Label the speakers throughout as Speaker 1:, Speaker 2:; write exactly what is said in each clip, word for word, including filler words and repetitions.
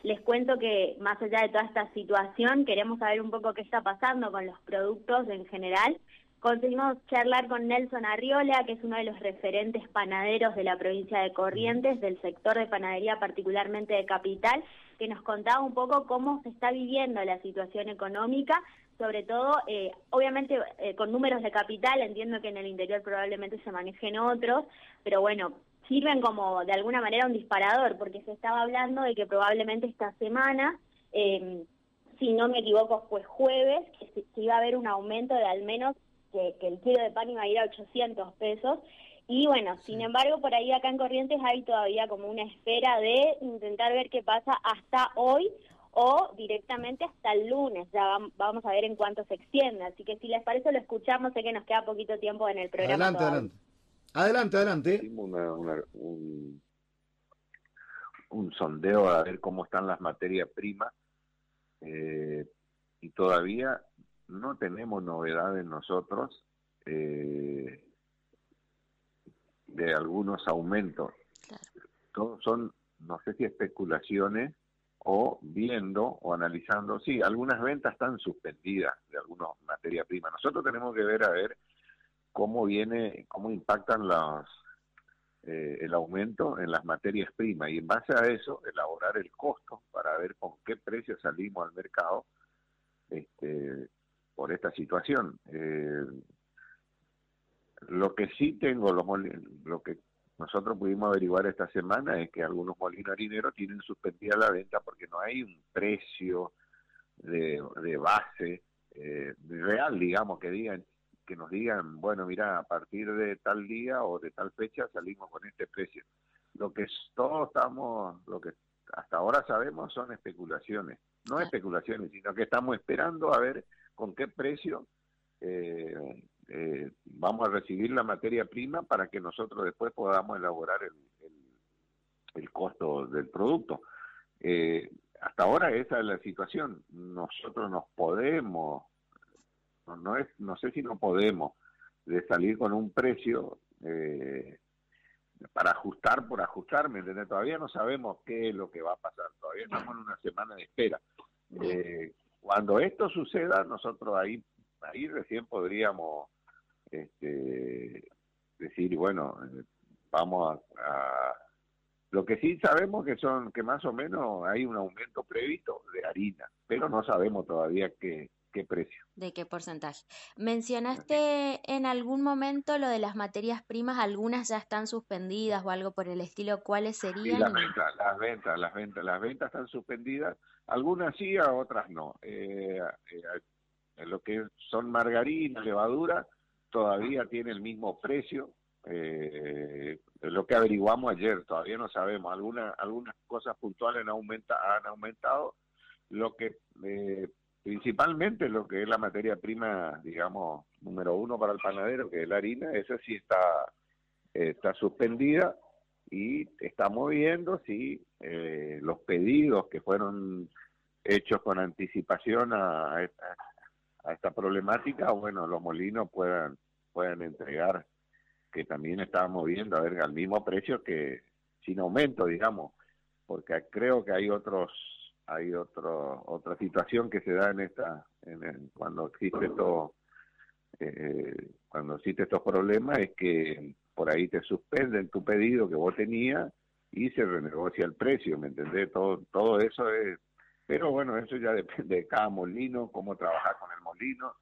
Speaker 1: Les cuento que más allá de toda esta situación, queremos saber un poco qué está pasando con los productos en general. Conseguimos charlar con Nelson Arriola, que es uno de los referentes panaderos de la provincia de Corrientes, del sector de panadería particularmente de Capital, que nos contaba un poco cómo se está viviendo la situación económica, sobre todo, eh, obviamente eh, con números de Capital, entiendo que en el interior probablemente se manejen otros, pero bueno, sirven como de alguna manera un disparador, porque se estaba hablando de que probablemente esta semana, eh, si no me equivoco fue jueves, que, se, que iba a haber un aumento de al menos que, que el kilo de pan iba a ir a ochocientos pesos, y bueno, sí. Sin embargo, por ahí acá en Corrientes hay todavía como una espera de intentar ver qué pasa hasta hoy, o directamente hasta el lunes, ya vamos a ver en cuánto se extiende, así que si les parece lo escuchamos, sé que nos queda poquito tiempo en el programa.
Speaker 2: Adelante,
Speaker 1: todavía.
Speaker 2: adelante. Adelante, adelante.
Speaker 3: Hicimos una, una, un, un sondeo a ver cómo están las materias primas, eh, y todavía no tenemos novedades nosotros eh, de algunos aumentos. Claro. Todos son, no sé si especulaciones o viendo o analizando. Sí, algunas ventas están suspendidas de algunas materias primas. Nosotros tenemos que ver a ver cómo viene, cómo impactan los, eh, el aumento en las materias primas, y en base a eso elaborar el costo para ver con qué precio salimos al mercado este, por esta situación. Eh, lo que sí tengo, los lo que nosotros pudimos averiguar esta semana es que algunos molinos harineros tienen suspendida la venta porque no hay un precio de, de base eh, real, digamos, que digan que nos digan, bueno, mira, a partir de tal día o de tal fecha salimos con este precio. Lo que todos estamos, lo que hasta ahora sabemos son especulaciones, no claro. especulaciones, sino que estamos esperando a ver con qué precio eh, eh, vamos a recibir la materia prima para que nosotros después podamos elaborar el, el, el costo del producto. Eh, hasta ahora esa es la situación. Nosotros nos podemos No, no es, no sé si no podemos de salir con un precio eh, para ajustar por ajustar, ¿me entiendes? Todavía no sabemos qué es lo que va a pasar, todavía estamos en una semana de espera. Eh, cuando esto suceda, nosotros ahí ahí recién podríamos este, decir, bueno, eh, vamos a, a... Lo que sí sabemos que son que más o menos hay un aumento previsto de harina, pero no sabemos todavía qué ¿Qué precio?
Speaker 4: ¿De qué porcentaje? Mencionaste en algún momento lo de las materias primas, algunas ya están suspendidas o algo por el estilo, ¿cuáles serían?
Speaker 3: Sí, las ventas, las ventas, las ventas, las ventas están suspendidas, algunas sí, a otras no. Eh, eh, lo que son margarina, levadura, todavía tiene el mismo precio, eh, lo que averiguamos ayer, todavía no sabemos, algunas algunas cosas puntuales han, aumenta, han aumentado, lo que... Eh, principalmente lo que es la materia prima, digamos, número uno para el panadero, que es la harina, esa sí está eh, está suspendida y estamos viendo si eh, los pedidos que fueron hechos con anticipación a, a, esta, a esta problemática, bueno, los molinos puedan puedan entregar, que también estábamos viendo, a ver, al mismo precio que sin aumento, digamos, porque creo que hay otros hay otro otra situación que se da en esta en el, cuando existe esto eh, cuando existe estos problemas, es que por ahí te suspenden tu pedido que vos tenías y se renegocia el precio, ¿me entendés? Todo todo eso es, pero bueno, eso ya depende de cada molino, cómo trabajar con el molino,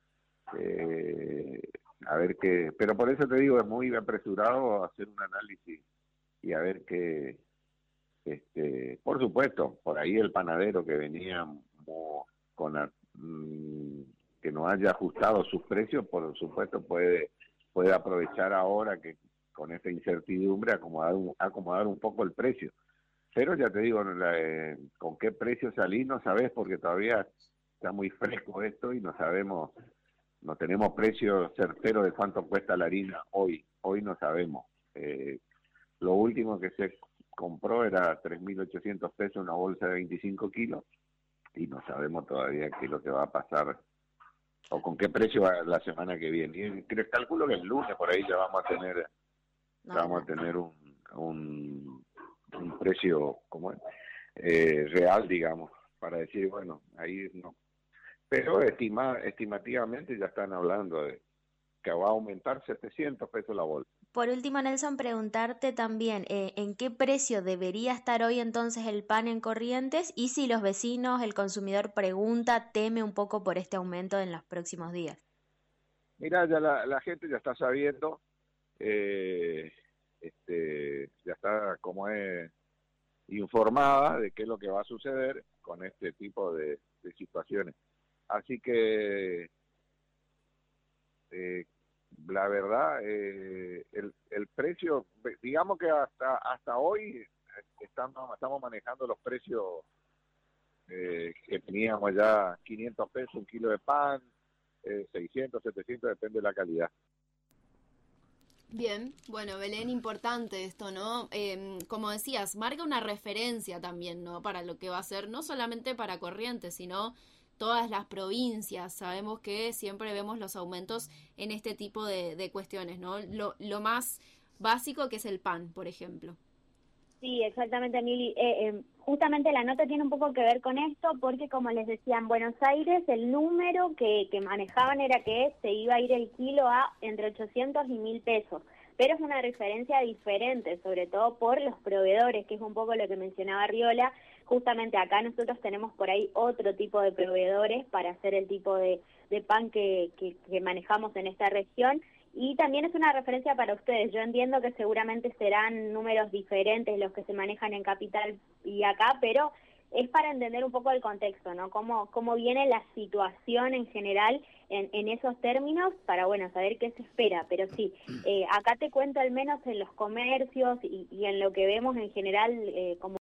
Speaker 3: eh, a ver qué, pero por eso te digo, es muy apresurado hacer un análisis y a ver qué. Este, por supuesto, por ahí el panadero que venía con la, mmm, que no haya ajustado sus precios, por supuesto puede puede aprovechar ahora que con esta incertidumbre acomodar un, acomodar un poco el precio. Pero ya te digo, la, eh, con qué precio salir no sabes, porque todavía está muy fresco esto y no sabemos, no tenemos precio certero de cuánto cuesta la harina hoy, hoy no sabemos. Eh, lo último que se compró era tres mil ochocientos pesos una bolsa de veinticinco kilos y no sabemos todavía qué es lo que va a pasar o con qué precio va la semana que viene. Y creo, calculo que el lunes por ahí ya vamos a tener no, vamos no. a tener un, un un precio como eh, real, digamos, para decir, bueno, ahí no. Pero estima, estimativamente ya están hablando de que va a aumentar setecientos pesos la bolsa.
Speaker 4: Por último, Nelson, preguntarte también eh, en qué precio debería estar hoy entonces el pan en Corrientes y si los vecinos, el consumidor pregunta, teme un poco por este aumento en los próximos días.
Speaker 3: Mira, ya la, la gente ya está sabiendo, eh, este, ya está como es informada de qué es lo que va a suceder con este tipo de, de situaciones. Así que eh, la verdad, eh, el, el precio, digamos que hasta hasta hoy estamos, estamos manejando los precios eh, que teníamos ya quinientos pesos un kilo de pan, eh, seiscientos, setecientos, depende de la calidad.
Speaker 5: Bien, bueno, Belén, importante esto, ¿no? Eh, como decías, marca una referencia también, ¿no? Para lo que va a ser, no solamente para Corrientes, sino todas las provincias. Sabemos que siempre vemos los aumentos en este tipo de, de cuestiones, ¿no? Lo, lo más básico que es el pan, por ejemplo.
Speaker 1: Sí, exactamente, Mili. Eh, eh, justamente la nota tiene un poco que ver con esto, porque como les decía, en Buenos Aires el número que, que manejaban era que se iba a ir el kilo a entre ochocientos y mil pesos, pero es una referencia diferente, sobre todo por los proveedores, que es un poco lo que mencionaba Riola. Justamente acá nosotros tenemos por ahí otro tipo de proveedores para hacer el tipo de, de pan que, que, que manejamos en esta región. Y también es una referencia para ustedes. Yo entiendo que seguramente serán números diferentes los que se manejan en Capital y acá, pero es para entender un poco el contexto, ¿no? Cómo, cómo viene la situación en general en, en esos términos para, bueno, saber qué se espera. Pero sí, eh, acá te cuento al menos en los comercios y, y en lo que vemos en general eh, como